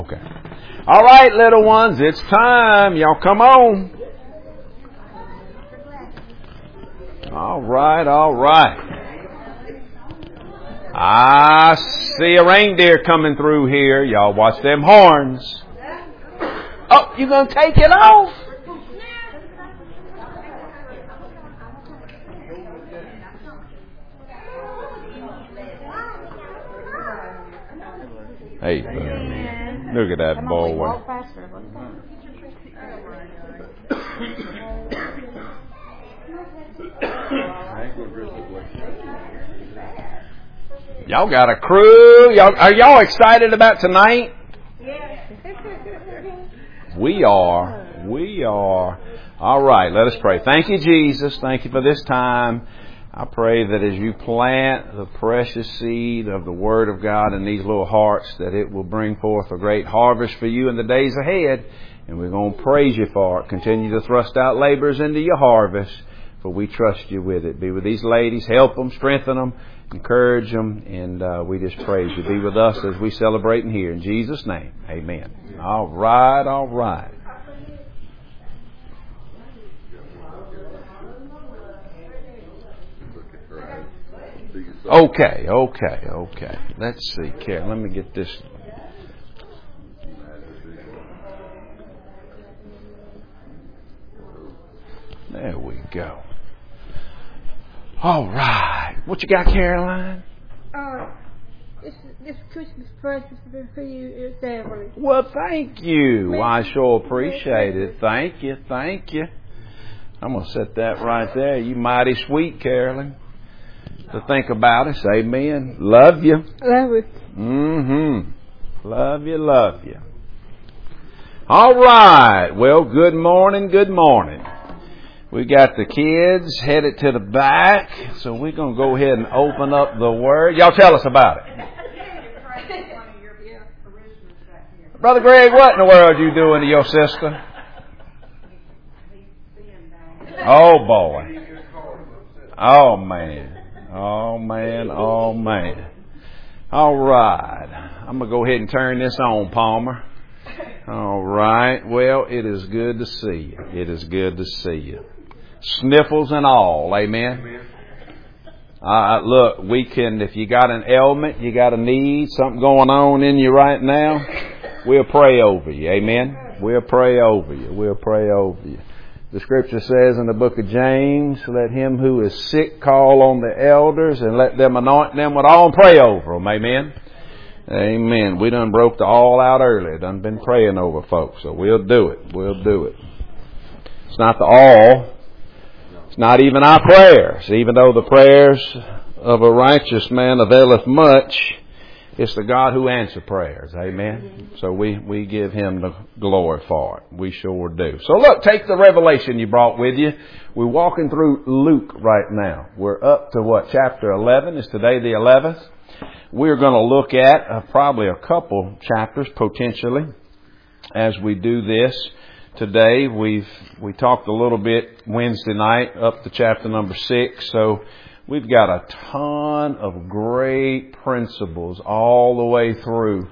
Okay. All right, little ones, it's time. Y'all come on. All right, all right. I see a reindeer coming through here. Y'all watch them horns. Oh, you gonna take it off? Hey, look at that boy. Y'all got a crew. Are y'all excited about tonight? We are. We are. All right, let us pray. Thank you, Jesus. Thank you for this time. I pray that as you plant the precious seed of the Word of God in these little hearts, that it will bring forth a great harvest for you in the days ahead. And we're going to praise you for it. Continue to thrust out laborers into your harvest, for we trust you with it. Be with these ladies. Help them, strengthen them, encourage them. And we just praise you. Be with us as we celebrate in here. In Jesus' name, amen. All right, all right. Okay. Let's see, Karen. Let me get this. There we go. All right. What you got, Caroline? This Christmas present for you, your family. Well, thank you. I sure appreciate it. Thank you. I'm going to set that right there. You mighty sweet, Carolyn. To think about us. Amen. Love you. Love you. Mm-hmm. Love you. All right. Well, good morning. We got the kids headed to the back, so we're going to go ahead and open up the Word. Y'all tell us about it. Brother Greg, what in the world are you doing to your sister? Oh, boy. Oh, man. All right. I'm going to go ahead and turn this on, Palmer. All right. Well, it is good to see you. Sniffles and all. Amen. Look, we can, if you got an ailment, you got a need, something going on in you right now, we'll pray over you. Amen. We'll pray over you. The scripture says in the book of James, let him who is sick call on the elders and let them anoint them with all and pray over them. Amen. Amen. We done broke the all out early. Done been praying over folks. So we'll do it. It's not the all. It's not even our prayers. Even though the prayers of a righteous man availeth much, it's the God who answers prayers. Amen. So we give Him the glory for it. We sure do. So look, take the revelation you brought with you. We're walking through Luke right now. We're up to what? Chapter 11. Is today the 11th? We're going to look at probably a couple chapters potentially as we do this. Today we talked a little bit Wednesday night up to chapter number 6. So we've got a ton of great principles all the way through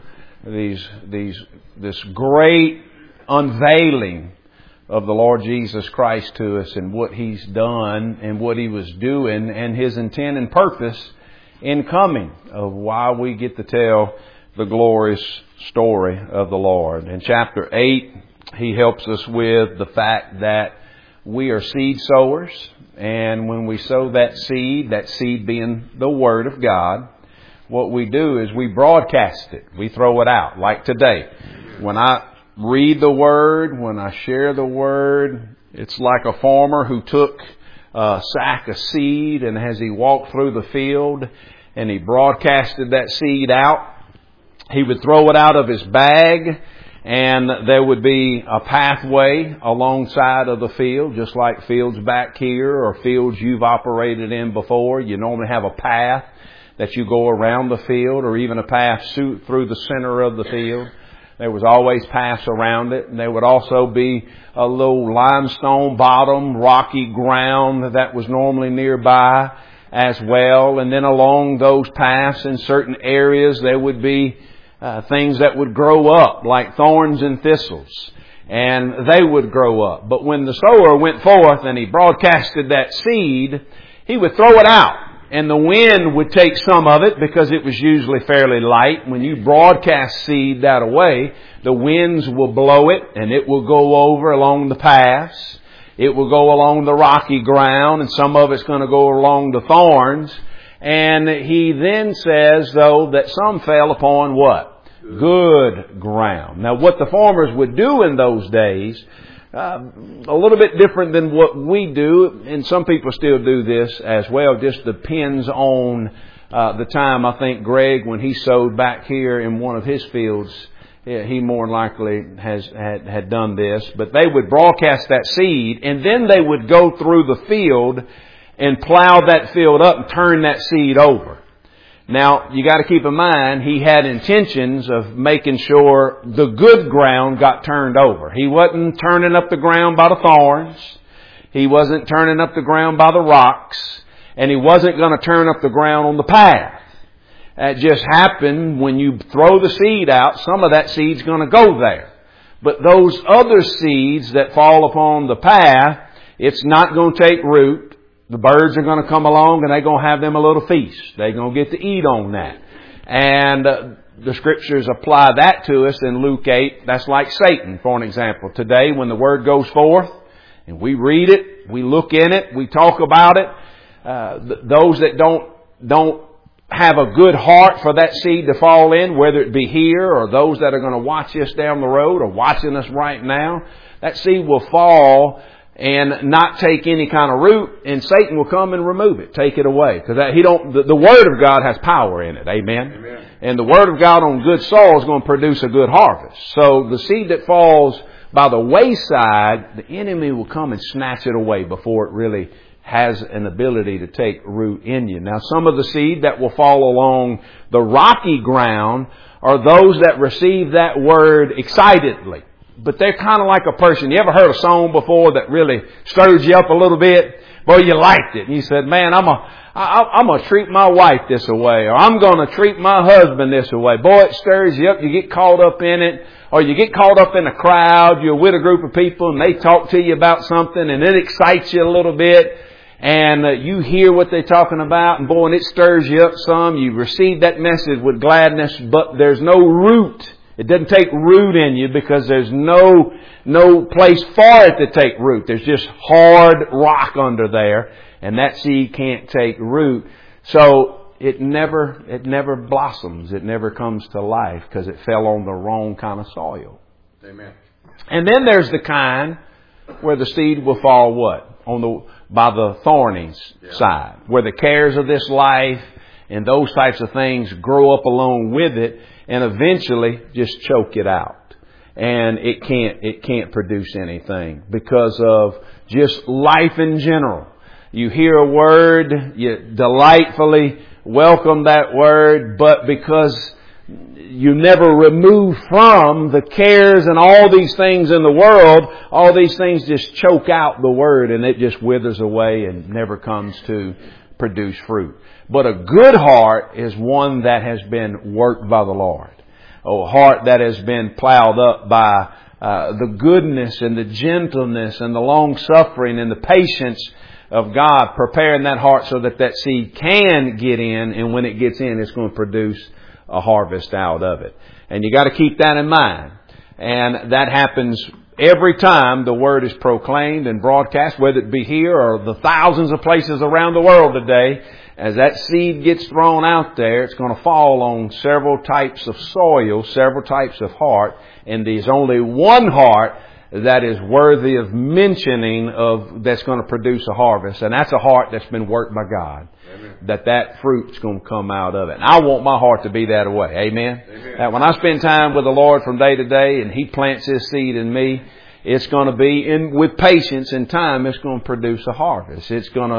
this great unveiling of the Lord Jesus Christ to us and what He's done and what He was doing and His intent and purpose in coming, of why we get to tell the glorious story of the Lord. In chapter 8, He helps us with the fact that we are seed sowers. And when we sow that seed being the Word of God, what we do is we broadcast it. We throw it out. Like today, when I read the Word, when I share the Word, it's like a farmer who took a sack of seed and as he walked through the field and he broadcasted that seed out, he would throw it out of his bag. And there would be a pathway alongside of the field, just like fields back here or fields you've operated in before. You normally have a path that you go around the field or even a path through the center of the field. There was always paths around it. And there would also be a little limestone bottom, rocky ground that was normally nearby as well. And then along those paths in certain areas there would be things that would grow up like thorns and thistles. And they would grow up. But when the sower went forth and he broadcasted that seed, he would throw it out. And the wind would take some of it because it was usually fairly light. When you broadcast seed that away, the winds will blow it and it will go over along the paths. It will go along the rocky ground, and some of it's going to go along the thorns. And he then says, though, that some fell upon what? Good ground. Now, what the farmers would do in those days, a little bit different than what we do, and some people still do this as well. Just depends on the time. I think Greg, when he sowed back here in one of his fields, he more than likely had done this. But they would broadcast that seed, and then they would go through the field and plow that field up and turn that seed over. Now, you got to keep in mind, he had intentions of making sure the good ground got turned over. He wasn't turning up the ground by the thorns. He wasn't turning up the ground by the rocks. And he wasn't going to turn up the ground on the path. That just happened when you throw the seed out, some of that seed's going to go there. But those other seeds that fall upon the path, it's not going to take root. The birds are going to come along and they're going to have them a little feast. They're going to get to eat on that. And the Scriptures apply that to us in Luke 8. That's like Satan, for an example. Today, when the Word goes forth and we read it, we look in it, we talk about it, those that don't have a good heart for that seed to fall in, whether it be here or those that are going to watch us down the road or watching us right now, that seed will fall and not take any kind of root, and Satan will come and remove it, take it away. Because the Word of God has power in it. Amen? Amen. And the Word of God on good soil is going to produce a good harvest. So the seed that falls by the wayside, the enemy will come and snatch it away before it really has an ability to take root in you. Now, some of the seed that will fall along the rocky ground are those that receive that Word excitedly. But they're kind of like a person. You ever heard a song before that really stirs you up a little bit? Boy, you liked it. And you said, man, I'm going to treat my wife this way. Or I'm going to treat my husband this way. Boy, it stirs you up. You get caught up in it. Or you get caught up in a crowd. You're with a group of people and they talk to you about something and it excites you a little bit. And you hear what they're talking about. And boy, and it stirs you up some. You receive that message with gladness, but there's no root. It doesn't take root in you because there's no place for it to take root. There's just hard rock under there, and that seed can't take root. So it never blossoms. It never comes to life because it fell on the wrong kind of soil. Amen. And then there's the kind where the seed will fall what? By the thorny side, where the cares of this life and those types of things grow up along with it and eventually just choke it out. And it can't produce anything because of just life in general. You hear a word, you delightfully welcome that word, but because you never remove from the cares and all these things in the world, all these things just choke out the word and it just withers away and never comes to produce fruit. But a good heart is one that has been worked by the Lord. A heart that has been plowed up by the goodness and the gentleness and the long suffering and the patience of God, preparing that heart so that that seed can get in, and when it gets in, it's going to produce a harvest out of it. And you got to keep that in mind. And that happens every time the Word is proclaimed and broadcast, whether it be here or the thousands of places around the world today. As that seed gets thrown out there, it's going to fall on several types of soil, several types of heart. And there's only one heart that is worthy of mentioning that's going to produce a harvest. And that's a heart that's been worked by God. Amen. That fruit's going to come out of it. And I want my heart to be that way. Amen? Amen. That when I spend time with the Lord from day to day and He plants His seed in me, it's going to be with patience and time, it's going to produce a harvest. It's going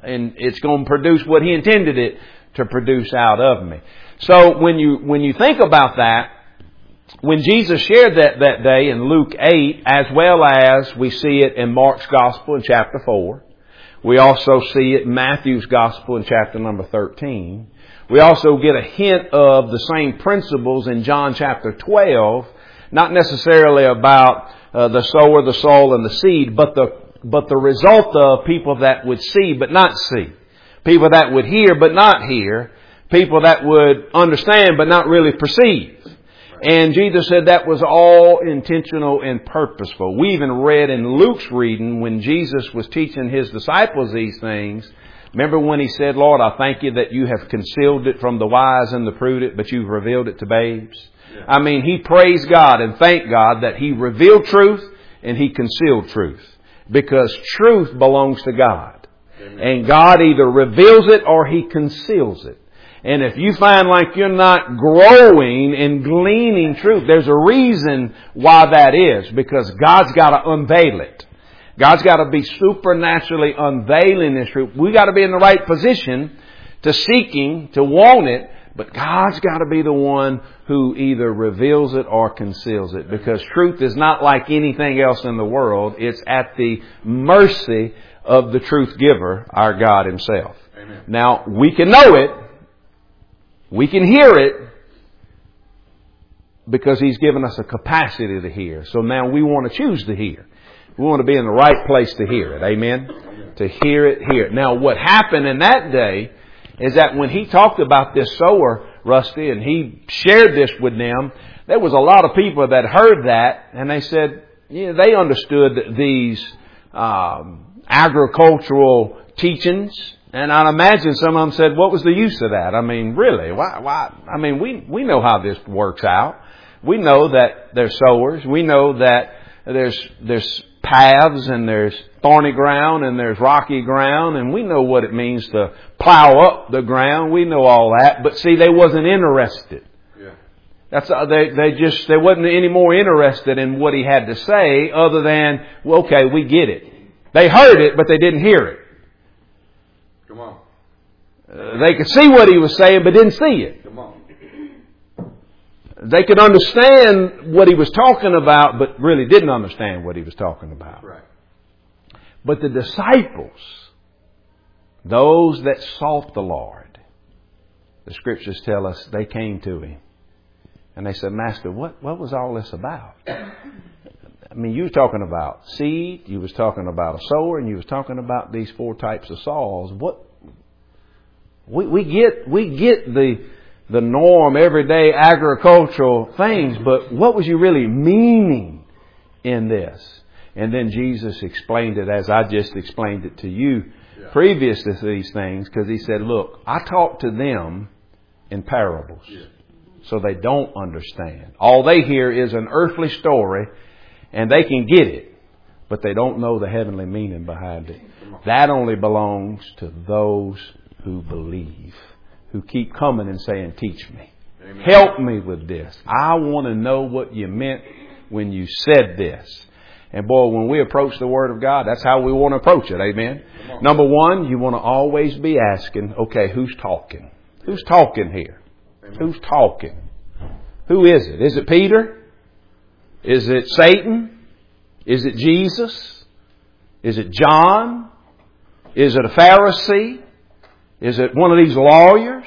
to produce what He intended it to produce out of me. So when you think about that, when Jesus shared that day in Luke 8, as well as we see it in Mark's Gospel in chapter 4, we also see it in Matthew's Gospel in chapter number 13, We also get a hint of the same principles in John chapter 12, not necessarily about the sower, the soul, and the seed, but the result of people that would see but not see. People that would hear but not hear. People that would understand but not really perceive. And Jesus said that was all intentional and purposeful. We even read in Luke's reading when Jesus was teaching His disciples these things. Remember when He said, Lord, I thank You that You have concealed it from the wise and the prudent, but You've revealed it to babes. Yeah. I mean, He praised God and thanked God that He revealed truth and He concealed truth. Because truth belongs to God. Amen. And God either reveals it or He conceals it. And if you find like you're not growing and gleaning truth, there's a reason why that is. Because God's got to unveil it. God's got to be supernaturally unveiling this truth. We got to be in the right position to seeking, to want it. But God's got to be the one who either reveals it or conceals it. Because truth is not like anything else in the world. It's at the mercy of the truth giver, our God Himself. Amen. Now, we can know it. We can hear it because He's given us a capacity to hear. So now we want to choose to hear. We want to be in the right place to hear it. Amen? To hear it, hear it. Now what happened in that day is that when He talked about this sower, Rusty, and He shared this with them, there was a lot of people that heard that and they said, yeah, they understood these agricultural teachings. And I imagine some of them said, what was the use of that? I mean, really? Why? I mean, we know how this works out. We know that there's sowers. We know that there's paths and there's thorny ground and there's rocky ground. And we know what it means to plow up the ground. We know all that. But see, they wasn't interested. Yeah. They wasn't any more interested in what He had to say other than, well, okay, we get it. They heard it, but they didn't hear it. Come on. They could see what He was saying, but didn't see it. Come on. They could understand what He was talking about, but really didn't understand what He was talking about. Right. But the disciples, those that sought the Lord, the Scriptures tell us they came to Him. And they said, Master, what was all this about? I mean, you was talking about seed, you was talking about a sower, and you was talking about these 4 types of soils. What we get the norm, everyday agricultural things, but what was you really meaning in this? And then Jesus explained it as I just explained it to you previous to these things, because He said, look, I talk to them in parables, so they don't understand. All they hear is an earthly story, and they can get it, but they don't know the heavenly meaning behind it. That only belongs to those who believe, who keep coming and saying, teach me. Amen. Help me with this. I want to know what you meant when you said this. And boy, when we approach the Word of God, that's how we want to approach it. Amen. Number one, you want to always be asking, okay, who's talking? Who's talking here? Amen. Who's talking? Who is it? Is it Peter? Is it Satan? Is it Jesus? Is it John? Is it a Pharisee? Is it one of these lawyers?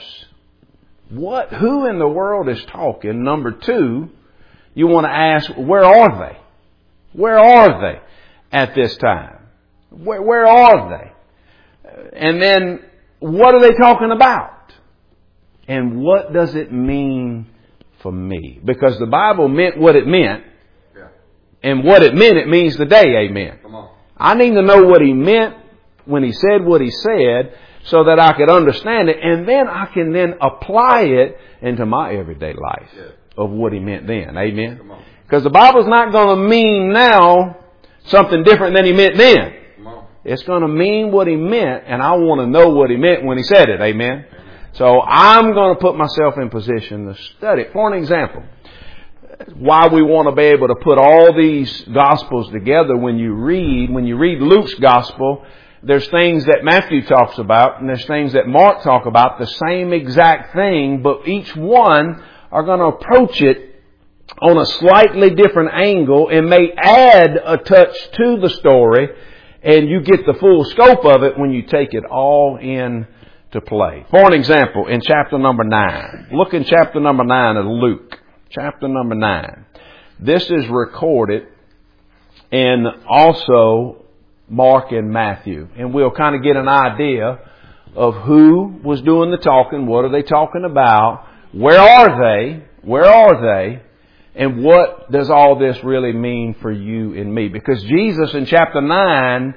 Who in the world is talking? Number two, you want to ask, where are they? Where are they at this time? Where are they? And then, what are they talking about? And what does it mean for me? Because the Bible meant what it meant. And what it meant, it means today, amen. Come on. I need to know what He meant when He said what He said so that I could understand it. And then I can then apply it into my everyday life of what He meant then. Amen. Because the Bible's not going to mean now something different than He meant then. It's going to mean what He meant, and I want to know what He meant when He said it. Amen. So I'm going to put myself in position to study it. For an example, why we want to be able to put all these Gospels together when you read Luke's Gospel, there's things that Matthew talks about and there's things that Mark talk about, the same exact thing, but each one are going to approach it on a slightly different angle and may add a touch to the story, and you get the full scope of it when you take it all in to play. For an example, in chapter number 9. Look in chapter number 9 of Luke. Chapter number 9. This is recorded in also Mark and Matthew. And we'll kind of get an idea of who was doing the talking, what are they talking about, where are they, and what does all this really mean for you and me? Because Jesus in chapter 9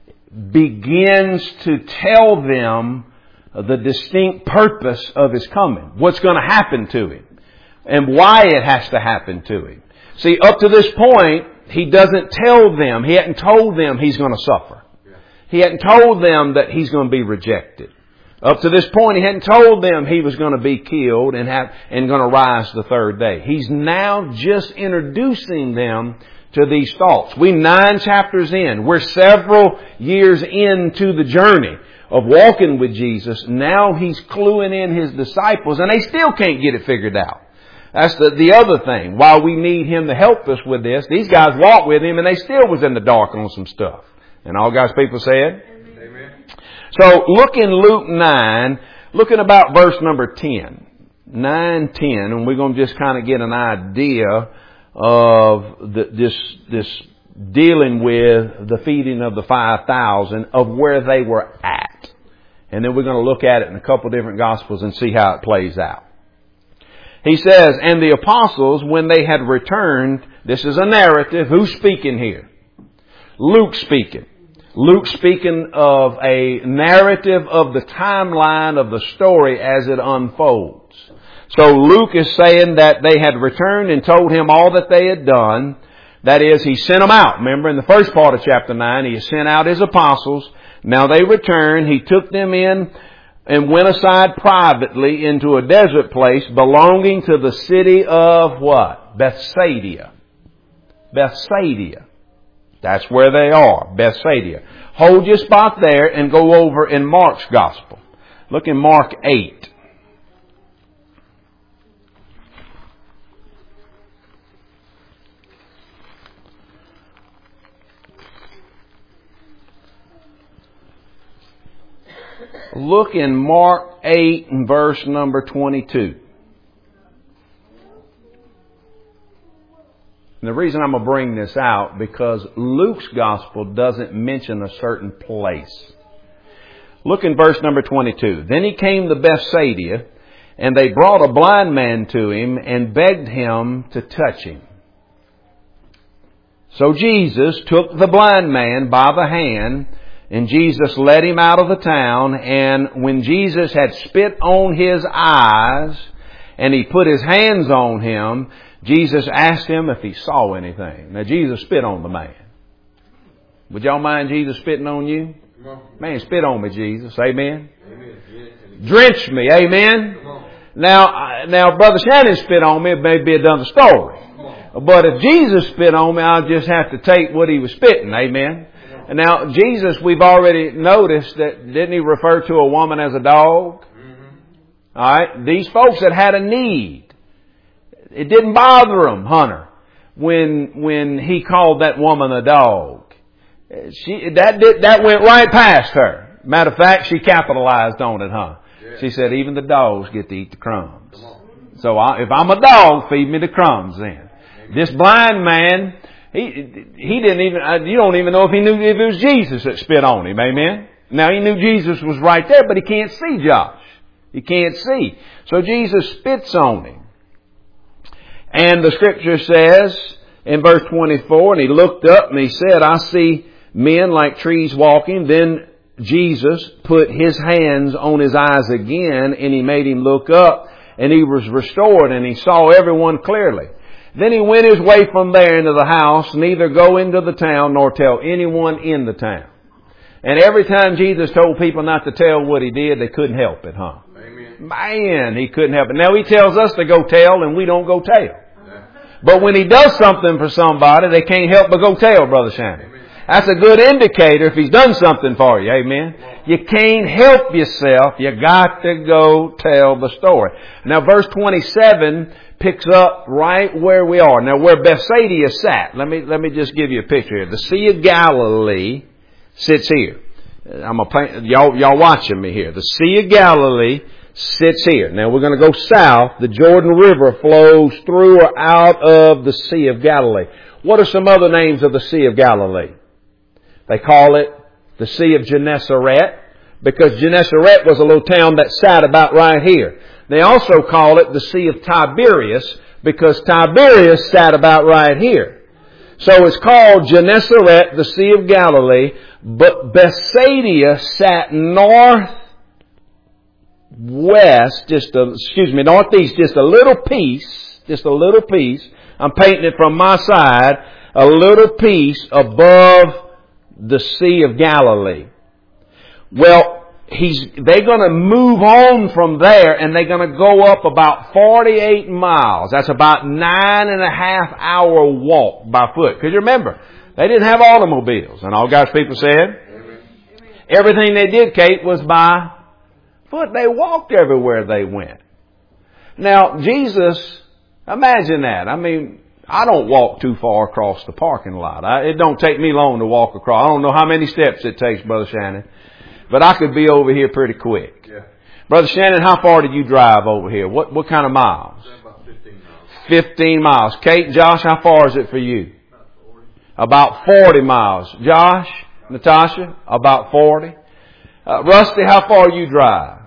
begins to tell them the distinct purpose of His coming. What's going to happen to Him and why it has to happen to Him. See, up to this point, He doesn't tell them, He hadn't told them He's going to suffer. He hadn't told them that He's going to be rejected. Up to this point, He hadn't told them He was going to be killed and going to rise the third day. He's now just introducing them to these thoughts. We're 9 chapters in. We're several years into the journey of walking with Jesus. Now He's cluing in His disciples, and they still can't get it figured out. That's the other thing. While we need Him to help us with this, these guys walked with Him, and they still was in the dark on some stuff. And all God's people said? Amen. So look in Luke 9, look at about verse number 10. 9:10, and we're going to just kind of get an idea of this dealing with the feeding of the 5,000, of where they were at. And then we're going to look at it in a couple different Gospels and see how it plays out. He says, and the apostles, when they had returned, this is a narrative. Who's speaking here? Luke speaking. Luke speaking of a narrative of the timeline of the story as it unfolds. So Luke is saying that they had returned and told him all that they had done. That is, he sent them out. Remember, in the first part of chapter 9, he sent out his apostles. Now they returned. He took them in and went aside privately into a desert place belonging to the city of what? Bethsaida. Bethsaida. That's where they are, Bethsaida. Hold your spot there and go over in Mark's Gospel. Look in Mark 8. Look in Mark 8 and verse number 22. And the reason I'm going to bring this out, because Luke's Gospel doesn't mention a certain place. Look in verse number 22. Then he came to Bethsaida, and they brought a blind man to him and begged him to touch him. So Jesus took the blind man by the hand, and Jesus led him out of the town. And when Jesus had spit on his eyes, and he put his hands on him, Jesus asked him if he saw anything. Now, Jesus spit on the man. Would y'all mind Jesus spitting on you? Man, spit on me, Jesus. Amen. Drench me. Amen. Now, Brother Shannon spit on me, it may be another story. But if Jesus spit on me, I'll just have to take what He was spitting. Amen. And now, Jesus, we've already noticed that, didn't He refer to a woman as a dog? All right. These folks that had a need. It didn't bother him, Hunter, when he called that woman a dog. That went right past her. Matter of fact, she capitalized on it, huh? Yeah. She said, even the dogs get to eat the crumbs. So if I'm a dog, feed me the crumbs then. Amen. This blind man, he didn't even, you don't even know if he knew if it was Jesus that spit on him. Amen. Now he knew Jesus was right there, but he can't see, Josh. He can't see. So Jesus spits on him. And the scripture says in verse 24, and he looked up and he said, I see men like trees walking. Then Jesus put his hands on his eyes again, and he made him look up, and he was restored, and he saw everyone clearly. Then he went his way from there into the house, neither go into the town nor tell anyone in the town. And every time Jesus told people not to tell what he did, they couldn't help it, huh? Man, he couldn't help it. Now he tells us to go tell, and we don't go tell. But when he does something for somebody, they can't help but go tell, Brother Shannon. That's a good indicator if he's done something for you. Amen. You can't help yourself. You got to go tell the story. Now verse 27 picks up right where we are. Now where Bethsaida sat. Let me just give you a picture here. The Sea of Galilee sits here. Y'all watching me here. The Sea of Galilee sits here. Now we're going to go south. The Jordan River flows through or out of the Sea of Galilee. What are some other names of the Sea of Galilee? They call it the Sea of Gennesaret, because Gennesaret was a little town that sat about right here. They also call it the Sea of Tiberias, because Tiberias sat about right here. So it's called Gennesaret, the Sea of Galilee, but Bethsaida sat northeast, just a little piece. I'm painting it from my side, a little piece above the Sea of Galilee. Well, they're going to move on from there, and they're going to go up about 48 miles. That's about 9.5 hour walk by foot. Because you remember, they didn't have automobiles. And all God's people said, everything they did, Kate, was by foot. They walked everywhere they went. Now, Jesus, imagine that. I mean, I don't walk too far across the parking lot. It don't take me long to walk across. I don't know how many steps it takes, Brother Shannon. But I could be over here pretty quick. Yeah. Brother Shannon, how far did you drive over here? What kind of miles? About 15 miles. 15 miles. Kate, Josh, how far is it for you? About 40 miles. Josh, Natasha, about 40. Rusty, how far you drive?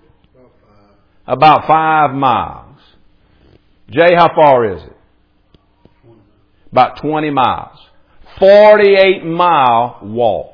About 5 miles. Jay, how far is it? About 20 miles. 48-mile walk.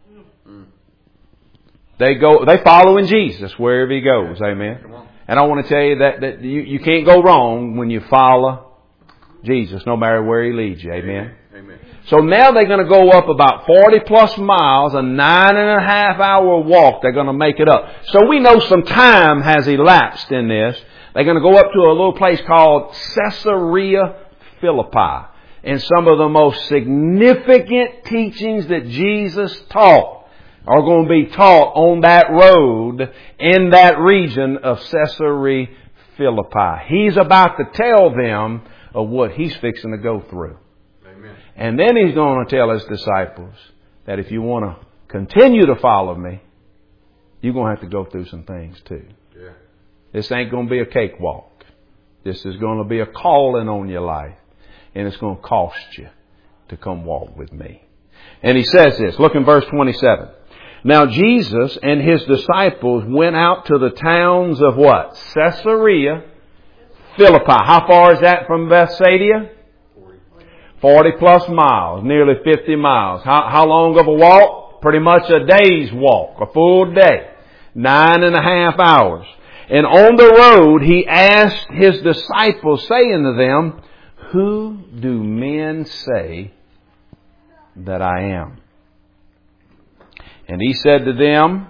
They following Jesus wherever He goes. Amen. And I want to tell you that you can't go wrong when you follow Jesus, no matter where He leads you. Amen. Amen. So now they're going to go up about 40 plus miles, a 9.5 hour walk. They're going to make it up. So we know some time has elapsed in this. They're going to go up to a little place called Caesarea Philippi. And some of the most significant teachings that Jesus taught are going to be taught on that road in that region of Caesarea Philippi. He's about to tell them of what He's fixing to go through. Amen. And then He's going to tell His disciples that if you want to continue to follow Me, you're going to have to go through some things too. Yeah. This ain't going to be a cakewalk. This is going to be a calling on your life. And it's going to cost you to come walk with Me. And He says this. Look in verse 27. Now Jesus and His disciples went out to the towns of what? Caesarea Philippi. How far is that from Bethsaida? 40 plus miles. Nearly 50 miles. How long of a walk? Pretty much a day's walk. A full day. 9.5 hours. And on the road He asked His disciples, saying to them, "Who do men say that I am?" And He said to them,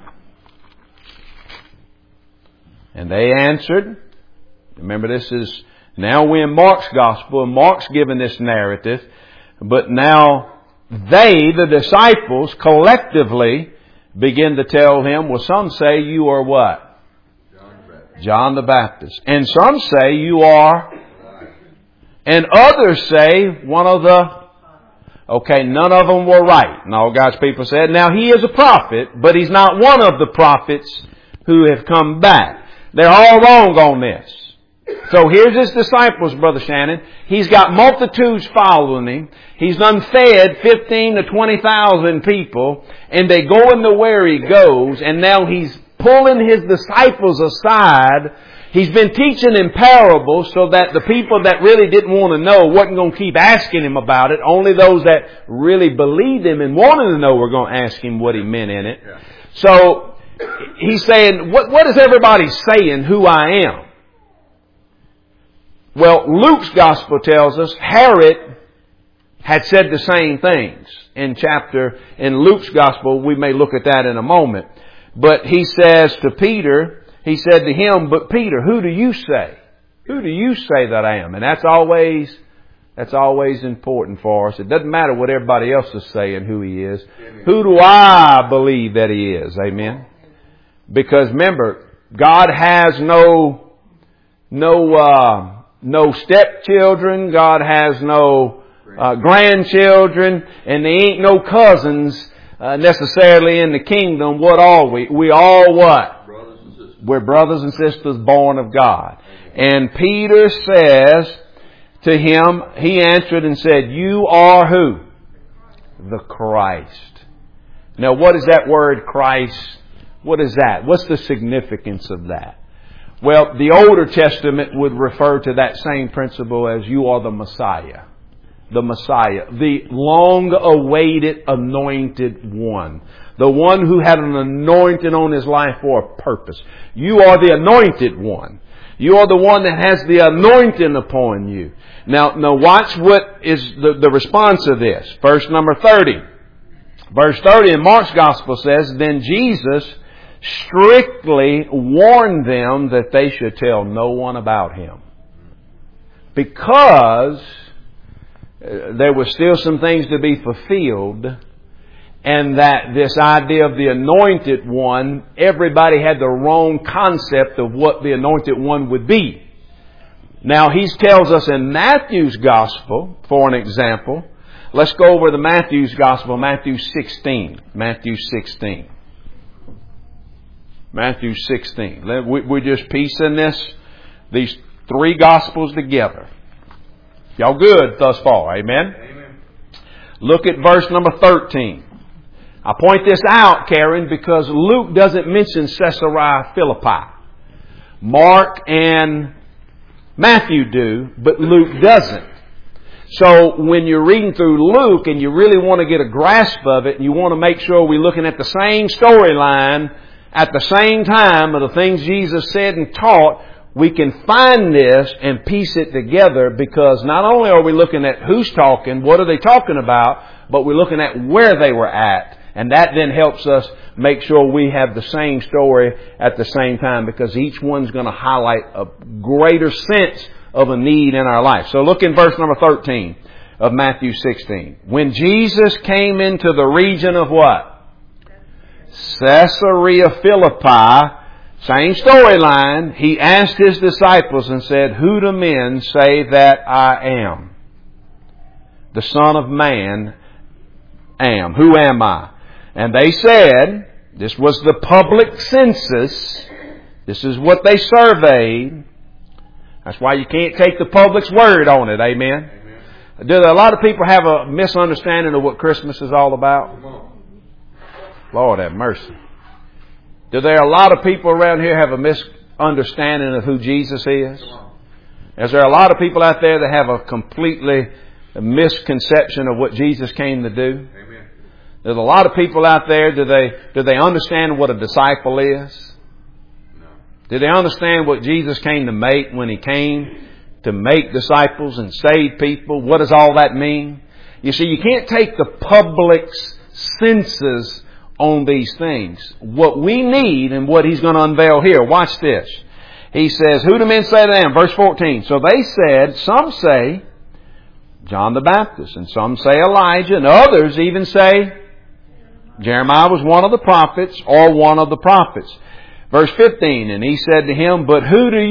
and they answered. Remember, this is, now we're in Mark's Gospel, and Mark's given this narrative. But now they, the disciples, collectively begin to tell Him, well, some say you are what? John the Baptist. And some say you are, and others say one of the... Okay, none of them were right. And all God's people said, now He is a prophet, but He's not one of the prophets who have come back. They're all wrong on this. So here's His disciples, Brother Shannon. He's got multitudes following Him. He's done fed 15 to 20,000 people, and they go into where He goes, and now He's pulling His disciples aside. He's been teaching in parables so that the people that really didn't want to know wasn't going to keep asking Him about it. Only those that really believed Him and wanted to know were going to ask Him what He meant in it. Yeah. So He's saying, what is everybody saying who I am? Well, Luke's Gospel tells us Herod had said the same things in Luke's Gospel. We may look at that in a moment. But he says to Peter... He said to him, "But Peter, who do you say? Who do you say that I am?" And that's always important for us. It doesn't matter what everybody else is saying who He is. Amen. Who do I believe that He is? Amen. Because remember, God has no stepchildren. God has no grandchildren, and there ain't no cousins necessarily in the kingdom. What are we? We all what? Brothers and sisters. We're brothers and sisters born of God. And Peter says to him, he answered and said, you are who? The Christ. Now what is that word Christ? What is that? What's the significance of that? Well, the Older Testament would refer to that same principle as you are the Messiah. The Messiah. The long-awaited anointed one. The one who had an anointing on his life for a purpose. You are the anointed one. You are the one that has the anointing upon you. Now watch what is the response of this. Verse number 30. Verse 30 in Mark's Gospel says, then Jesus strictly warned them that they should tell no one about him. Because there were still some things to be fulfilled, and that this idea of the anointed one, everybody had the wrong concept of what the anointed one would be. Now he tells us in Matthew's Gospel, for an example, let's go over to Matthew's Gospel, Matthew 16. Matthew 16. Matthew 16. We're just piecing these three Gospels together. Y'all good thus far, amen? Amen. Look at verse number 13. I point this out, Karen, because Luke doesn't mention Caesarea Philippi. Mark and Matthew do, but Luke doesn't. So when you're reading through Luke and you really want to get a grasp of it and you want to make sure we're looking at the same storyline at the same time of the things Jesus said and taught, we can find this and piece it together, because not only are we looking at who's talking, what are they talking about, but we're looking at where they were at. And that then helps us make sure we have the same story at the same time, because each one's going to highlight a greater sense of a need in our life. So look in verse number 13 of Matthew 16. When Jesus came into the region of what? Caesarea Philippi, same storyline, he asked his disciples and said, who do men say that I am? The Son of Man am. Who am I? And they said, this was the public census. This is what they surveyed. That's why you can't take the public's word on it. Amen. Amen. Do a lot of people have a misunderstanding of what Christmas is all about? Lord have mercy. Do there a lot of people around here have a misunderstanding of who Jesus is? Is there a lot of people out there that have a completely misconception of what Jesus came to do? Amen. There's a lot of people out there, do they understand what a disciple is? No. Do they understand what Jesus came to make when He came to make disciples and save people? What does all that mean? You see, you can't take the public's senses on these things. What we need and what He's going to unveil here. Watch this. He says, who do men say to them? Verse 14. So they said, some say John the Baptist, and some say Elijah, and others even say Jeremiah was one of the prophets, or one of the prophets. Verse 15. And he said to him, but who do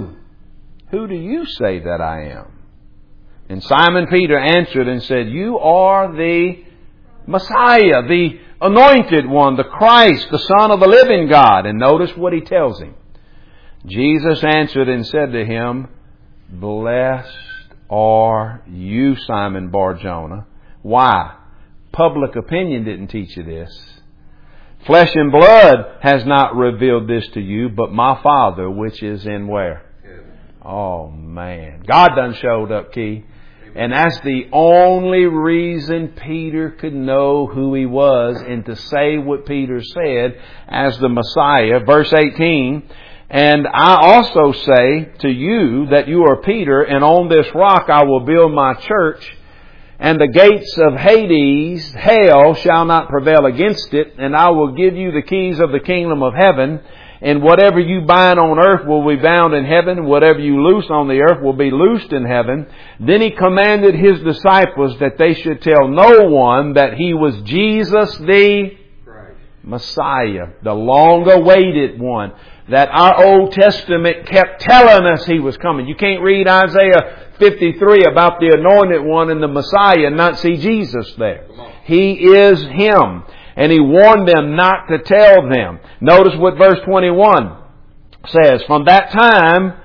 you say that I am? And Simon Peter answered and said, you are the Messiah, the Anointed One, the Christ, the Son of the living God. And notice what he tells him. Jesus answered and said to him, blessed are you, Simon Bar-Jonah. Why? Public opinion didn't teach you this. Flesh and blood has not revealed this to you, but my Father which is in where? Oh man. God done showed up, Key. And that's the only reason Peter could know who he was and to say what Peter said as the Messiah. Verse 18, and I also say to you that you are Peter, and on this rock I will build my church, and the gates of Hades, hell, shall not prevail against it, and I will give you the keys of the kingdom of heaven. And whatever you bind on earth will be bound in heaven. Whatever you loose on the earth will be loosed in heaven. Then He commanded His disciples that they should tell no one that He was Jesus the Messiah, the long-awaited one, that our Old Testament kept telling us He was coming. You can't read Isaiah 53 about the anointed one and the Messiah and not see Jesus there. He is Him. And He warned them not to tell them. Notice what verse 21 says. From that time,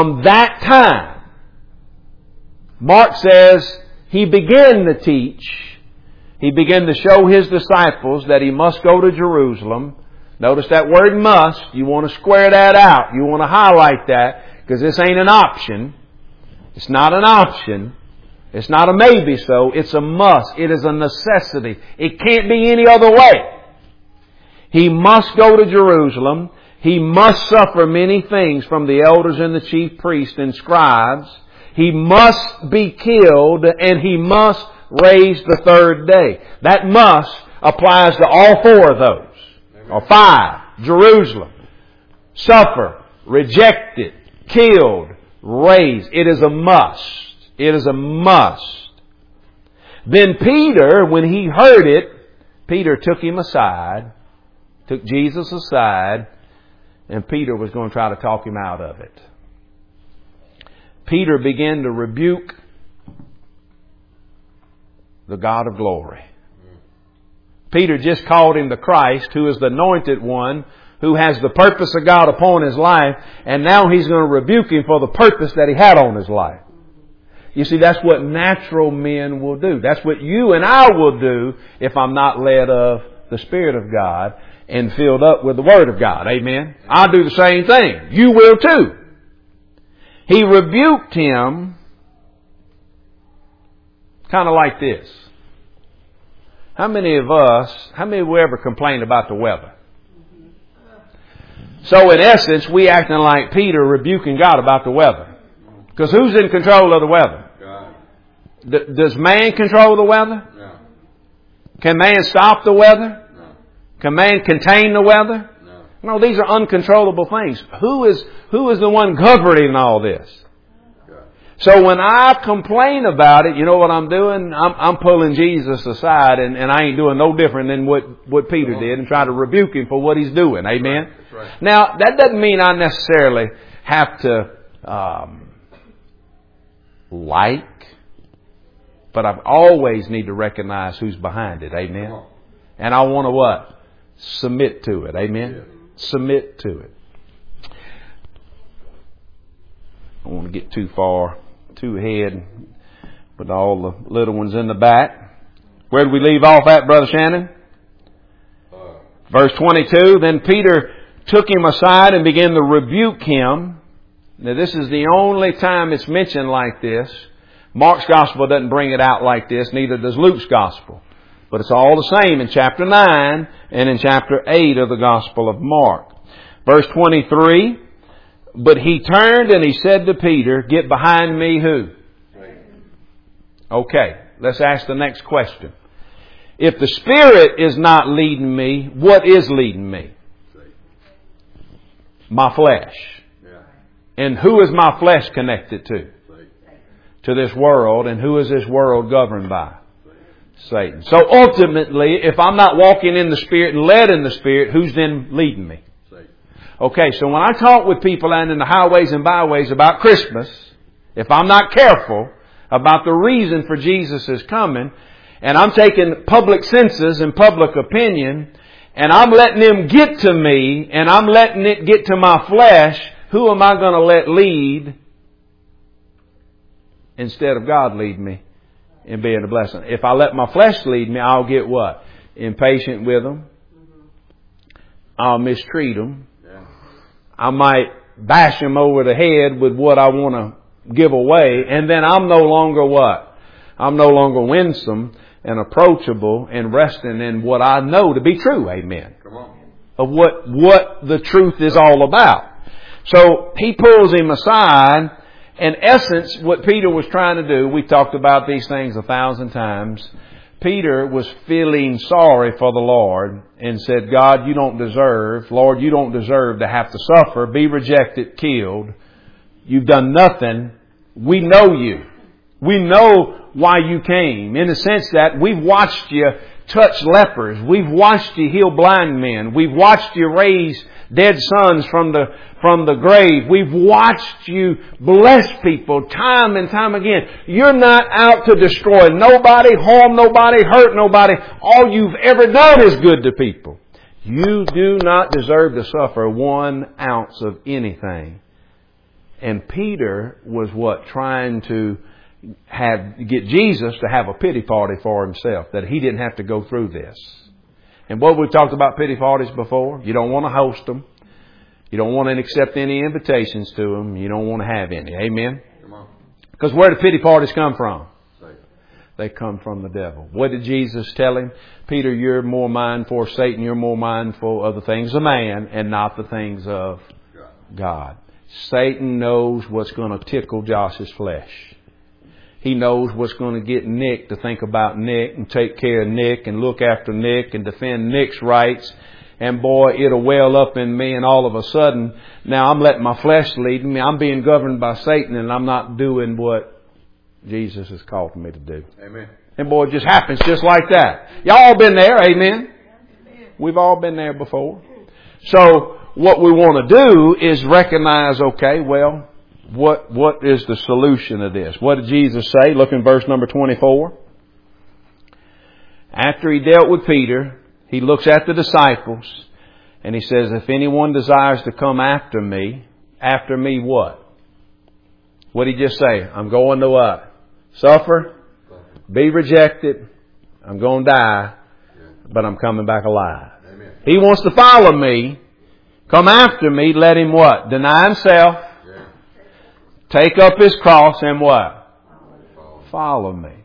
Mark says, He began to teach. He began to show His disciples that He must go to Jerusalem. Notice that word must. You want to square that out. You want to highlight that, because this ain't an option. It's not an option. It's not a maybe so. It's a must. It is a necessity. It can't be any other way. He must go to Jerusalem. He must suffer many things from the elders and the chief priests and scribes. He must be killed, and He must raise the third day. That must applies to all four of those. Or five. Jerusalem. Suffer. Rejected. Killed. Raised. It is a must. It is a must. Then Peter, when he heard it, Peter took Him aside. Took Jesus aside. And Peter was going to try to talk Him out of it. Peter began to rebuke the God of glory. Peter just called Him the Christ, who is the anointed one, who has the purpose of God upon his life, and now he's going to rebuke Him for the purpose that he had on his life. You see, that's what natural men will do. That's what you and I will do if I'm not led of the Spirit of God and filled up with the Word of God. Amen? I'll do the same thing. You will too. He rebuked him kind of like this. How many of we ever complain about the weather? So in essence, we acting like Peter rebuking God about the weather. Because who's in control of the weather? God. Does man control the weather? No. Can man stop the weather? No. Can man contain the weather? No, these are uncontrollable things. Who is the one governing all this? So when I complain about it, you know what I'm doing? I'm pulling Jesus aside, and I ain't doing no different than what Peter did, and try to rebuke him for what he's doing. Amen? That's right. Now, that doesn't mean I necessarily have to but I always need to recognize who's behind it. Amen? And I want to what? Submit to it. Amen? Yeah. Submit to it. I don't want to get too ahead with all the little ones in the back. Where did we leave off at, Brother Shannon? Verse 22, then Peter took him aside and began to rebuke him. Now this is the only time it's mentioned like this. Mark's Gospel doesn't bring it out like this, neither does Luke's Gospel. But it's all the same in chapter 9 and in chapter 8 of the Gospel of Mark. Verse 23, but he turned and he said to Peter, get behind me who? Okay, let's ask the next question. If the Spirit is not leading me, what is leading me? My flesh. And who is my flesh connected to? To this world. And who is this world governed by? Satan. So ultimately, if I'm not walking in the Spirit and led in the Spirit, who's then leading me? Okay, so when I talk with people and in the highways and byways about Christmas, if I'm not careful about the reason for Jesus' coming, and I'm taking public census and public opinion, and I'm letting them get to me, and I'm letting it get to my flesh, who am I going to let lead instead of God lead me in being a blessing? If I let my flesh lead me, I'll get what? Impatient with them. I'll mistreat them. I might bash them over the head with what I want to give away. And then I'm no longer what? I'm no longer winsome and approachable and resting in what I know to be true. Amen. Come on. Of what the truth is all about. So he pulls him aside. In essence, what Peter was trying to do, we talked about these things 1,000 times. Peter was feeling sorry for the Lord and said, God, you don't deserve, Lord, you don't deserve to have to suffer, be rejected, killed. You've done nothing. We know you. We know why you came. In the sense that we've watched you touch lepers. We've watched you heal blind men. We've watched you raise dead sons from the grave. We've watched you bless people time and time again. You're not out to destroy nobody, harm nobody, hurt nobody. All you've ever done is good to people. You do not deserve to suffer 1 ounce of anything. And Peter was trying to get Jesus to have a pity party for himself, that he didn't have to go through this. And we've talked about pity parties before. You don't want to host them. You don't want to accept any invitations to them. You don't want to have any. Amen? Because where do pity parties come from? They come from the devil. What did Jesus tell him? Peter, you're more mindful of Satan. You're more mindful of the things of man and not the things of God. Satan knows what's going to tickle Josh's flesh. He knows what's going to get Nick to think about Nick and take care of Nick and look after Nick and defend Nick's rights. And boy, it'll well up in me, and all of a sudden, now I'm letting my flesh lead me. I'm being governed by Satan, and I'm not doing what Jesus has called me to do. Amen. And boy, it just happens just like that. Y'all all been there, amen? We've all been there before. So what we want to do is recognize, okay, well, what is the solution of this? What did Jesus say? Look in verse number 24. After he dealt with Peter, he looks at the disciples and he says, if anyone desires to come after me what? What did he just say? I'm going to what? Suffer, be rejected, I'm going to die, but I'm coming back alive. Amen. He wants to follow me, come after me, let him what? Deny himself, take up his cross and what? Follow me.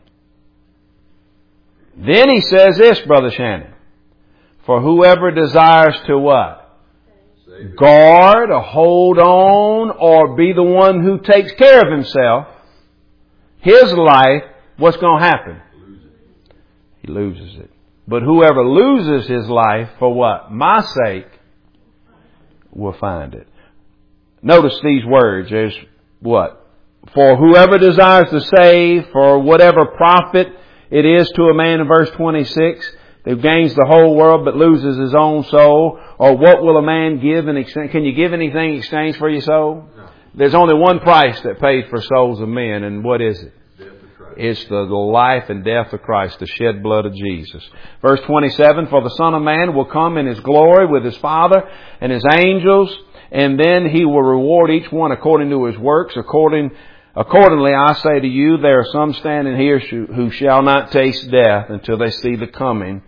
Then he says this, Brother Shannon. For whoever desires to what? Guard or hold on or be the one who takes care of himself, his life, what's going to happen? He loses it. But whoever loses his life for what? My sake, will find it. Notice these words. There's what? For whoever desires to save, for whatever profit it is to a man in verse 26, who gains the whole world but loses his own soul. Or what will a man give in exchange? Can you give anything in exchange for your soul? No. There's only one price that paid for souls of men, and what is it? Death of Christ. It's the life and death of Christ, the shed blood of Jesus. Verse 27, for the Son of Man will come in His glory with His Father and His angels, and then He will reward each one according to his works. Accordingly, I say to you, there are some standing here who shall not taste death until they see the coming,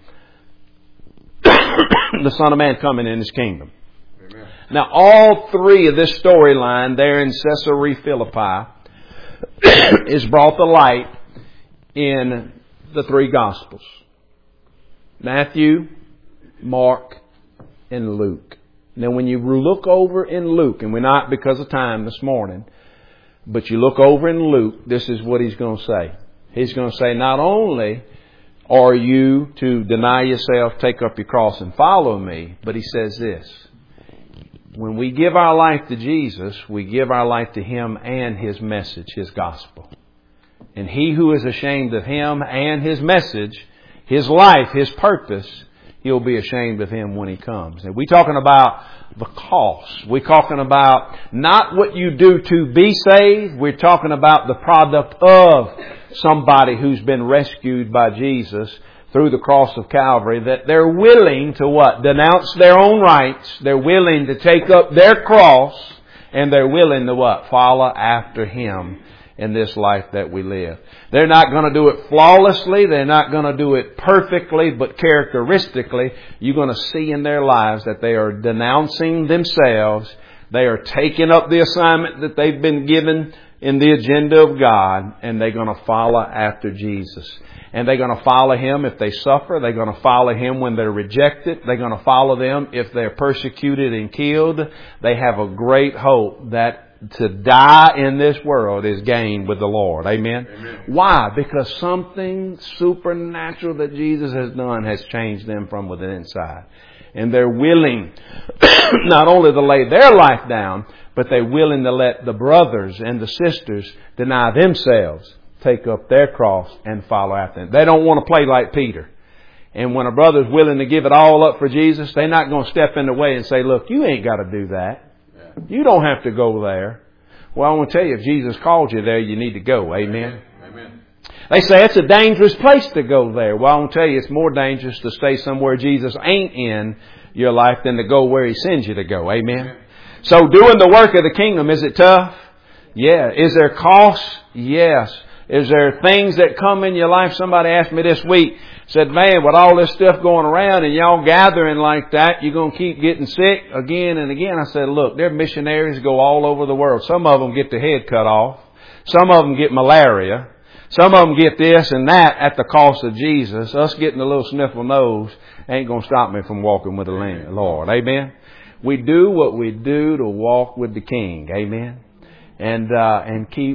the Son of Man coming in His kingdom. Amen. Now, all three of this storyline there in Caesarea Philippi is brought to light in the three Gospels. Matthew, Mark, and Luke. Now, when you look over in Luke, and we're not because of time this morning, but you look over in Luke, this is what he's going to say. He's going to say, not only are you to deny yourself, take up your cross and follow me, but he says this. When we give our life to Jesus, we give our life to Him and His message, His gospel. And he who is ashamed of Him and His message, His life, His purpose, he'll be ashamed of Him when He comes. And we're talking about the cost. We're talking about not what you do to be saved. We're talking about the product of somebody who's been rescued by Jesus through the cross of Calvary, that they're willing to what? Denounce their own rights. They're willing to take up their cross, and they're willing to what? Follow after Him in this life that we live. They're not going to do it flawlessly. They're not going to do it perfectly, but characteristically, you're going to see in their lives that they are denouncing themselves. They are taking up the assignment that they've been given in the agenda of God, and they're going to follow after Jesus. And they're going to follow Him if they suffer. They're going to follow Him when they're rejected. They're going to follow them if they're persecuted and killed. They have a great hope that to die in this world is gain with the Lord. Amen? Amen. Why? Because something supernatural that Jesus has done has changed them from within inside. And they're willing not only to lay their life down, but they're willing to let the brothers and the sisters deny themselves, take up their cross and follow after them. They don't want to play like Peter. And when a brother's willing to give it all up for Jesus, they're not going to step in the way and say, look, you ain't got to do that. You don't have to go there. Well, I want to tell you, if Jesus called you there, you need to go. Amen. Amen. They say it's a dangerous place to go there. Well, I want to tell you, it's more dangerous to stay somewhere Jesus ain't in your life than to go where He sends you to go. Amen. So doing the work of the kingdom, is it tough? Yeah. Is there costs? Yes. Is there things that come in your life? Somebody asked me this week, said, man, with all this stuff going around and y'all gathering like that, you're going to keep getting sick again and again. I said, look, they're missionaries go all over the world. Some of them get their head cut off. Some of them get malaria. Some of them get this and that at the cost of Jesus. Us getting a little sniffle nose ain't going to stop me from walking with the Lord. Amen. We do what we do to walk with the King. Amen. And keep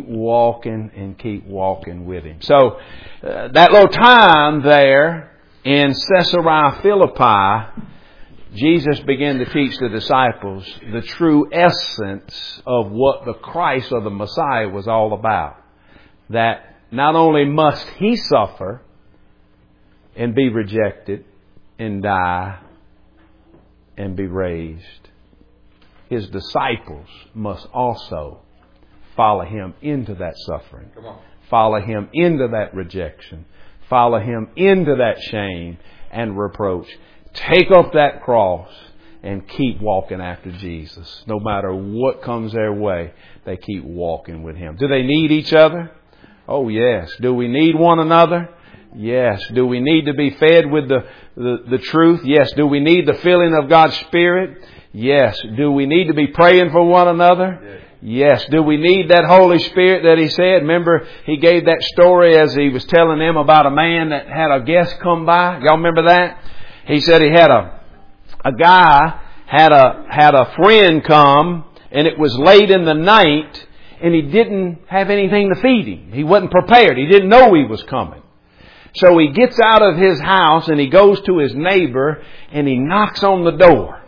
walking with Him. So, that little time there in Caesarea Philippi, Jesus began to teach the disciples the true essence of what the Christ or the Messiah was all about. That not only must He suffer and be rejected and die and be raised, His disciples must also follow Him into that suffering. Follow Him into that rejection. Follow Him into that shame and reproach. Take up that cross and keep walking after Jesus. No matter what comes their way, they keep walking with Him. Do they need each other? Oh, yes. Do we need one another? Yes. Do we need to be fed with the truth? Yes. Do we need the filling of God's Spirit? Yes. Do we need to be praying for one another? Yes. Do we need that Holy Spirit that He said? Remember, He gave that story as He was telling them about a man that had a guest come by. Y'all remember that? He said he had a guy had a friend come, and it was late in the night, and he didn't have anything to feed him. He wasn't prepared. He didn't know he was coming. So he gets out of his house and he goes to his neighbor and he knocks on the door.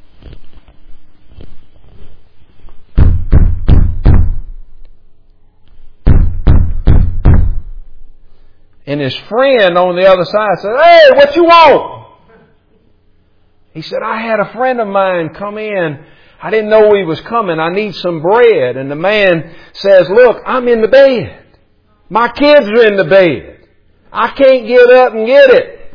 And his friend on the other side said, "Hey, what you want?" He said, "I had a friend of mine come in. I didn't know he was coming. I need some bread." And the man says, "Look, I'm in the bed. My kids are in the bed. I can't get up and get it.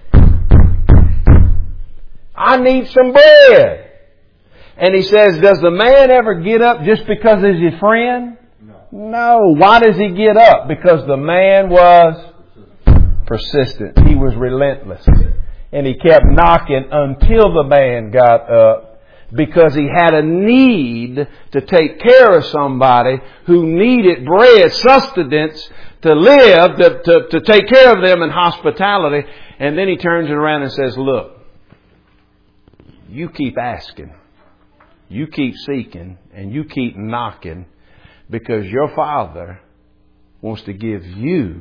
I need some bread." And he says, "Does the man ever get up just because he's your friend?" No. Why does he get up? Because the man was persistent. He was relentless. And he kept knocking until the man got up, because he had a need to take care of somebody who needed bread, sustenance, to live, to take care of them in hospitality. And then he turns around and says, "Look, you keep asking, you keep seeking, and you keep knocking, because your Father wants to give you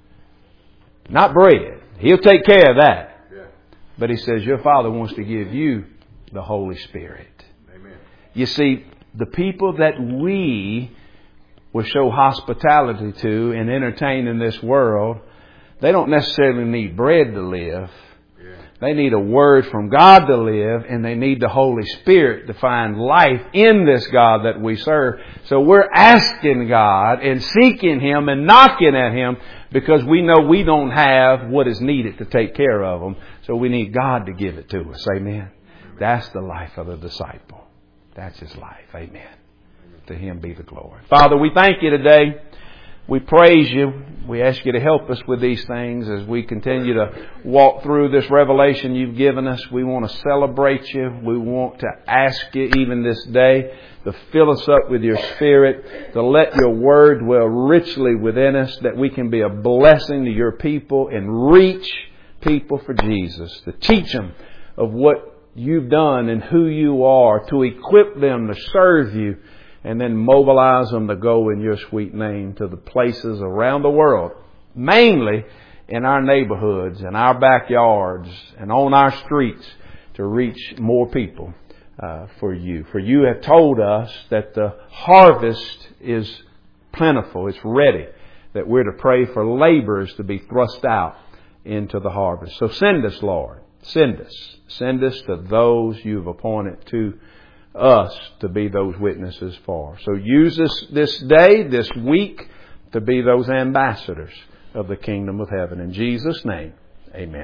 not bread. He'll take care of that. But He says your Father wants to give you the Holy Spirit." Amen. You see, the people that we will show hospitality to and entertain in this world, they don't necessarily need bread to live. Yeah. They need a word from God to live, and they need the Holy Spirit to find life in this God that we serve. So we're asking God and seeking Him and knocking at Him, because we know we don't have what is needed to take care of them. So we need God to give it to us. Amen. That's the life of the disciple. That's his life. Amen. To Him be the glory. Father, we thank You today. We praise You. We ask You to help us with these things as we continue to walk through this revelation You've given us. We want to celebrate You. We want to ask You even this day to fill us up with Your Spirit, to let Your Word dwell richly within us, that we can be a blessing to Your people and reach people for Jesus, to teach them of what You've done and who You are, to equip them to serve You, and then mobilize them to go in Your sweet name to the places around the world, mainly in our neighborhoods and our backyards and on our streets, to reach more people for You. For You have told us that the harvest is plentiful, it's ready, that we're to pray for laborers to be thrust out into the harvest. So send us, Lord. Send us. Send us to those you've appointed to us to be those witnesses for. So use us this day, this week, to be those ambassadors of the kingdom of heaven. In Jesus' name, amen.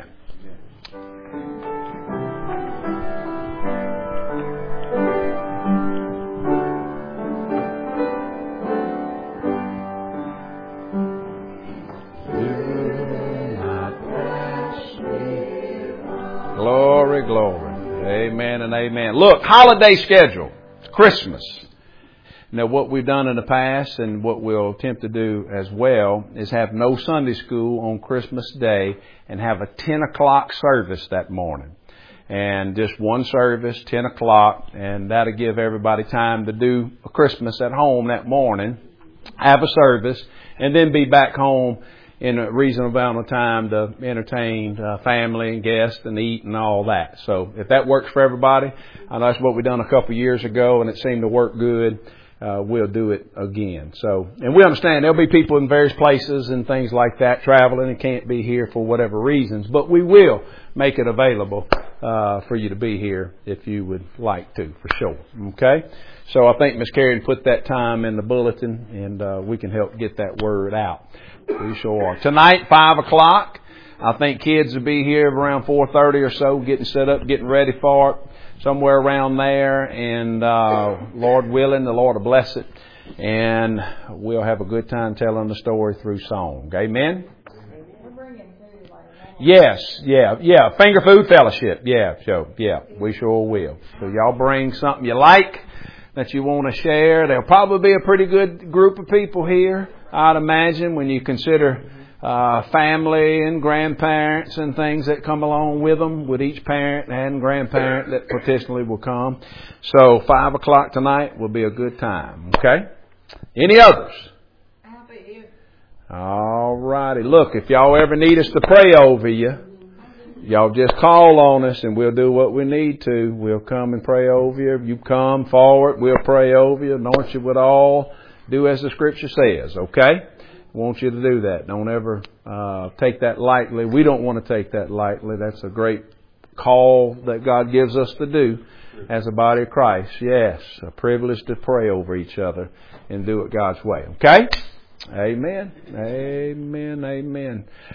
Glory, glory. Amen and amen. Look, holiday schedule. It's Christmas. Now, what we've done in the past and what we'll attempt to do as well is have no Sunday school on Christmas Day and have a 10 o'clock service that morning. And just one service, 10 o'clock, and that'll give everybody time to do a Christmas at home that morning, have a service, and then be back home in a reasonable amount of time to entertain family and guests and eat and all that. So if that works for everybody, I know that's what we done a couple of years ago and it seemed to work good. We'll do it again. So, and we understand there'll be people in various places and things like that traveling and can't be here for whatever reasons, but we will make it available for you to be here if you would like to, for sure. Okay? So I think Miss Carrie put that time in the bulletin and we can help get that word out. We sure are. Tonight, 5 o'clock. I think kids will be here around 4:30 or so, getting set up, getting ready for it, somewhere around there. And Lord willing, the Lord will bless it. And we'll have a good time telling the story through song. Amen? Yes, yeah. Finger Food Fellowship. Yeah, we sure will. So y'all bring something you like that you want to share. There'll probably be a pretty good group of people here, I'd imagine, when you consider family and grandparents and things that come along with them, with each parent and grandparent that potentially will come. So 5 o'clock tonight will be a good time. Okay? Any others? I'll be here. All righty. Look, if y'all ever need us to pray over you, y'all just call on us and we'll do what we need to. We'll come and pray over you. You come forward, we'll pray over you, anoint you with all. Do as the Scripture says, okay? I want you to do that. Don't ever take that lightly. We don't want to take that lightly. That's a great call that God gives us to do as a body of Christ. Yes, a privilege to pray over each other and do it God's way, okay? Amen. Amen. Amen.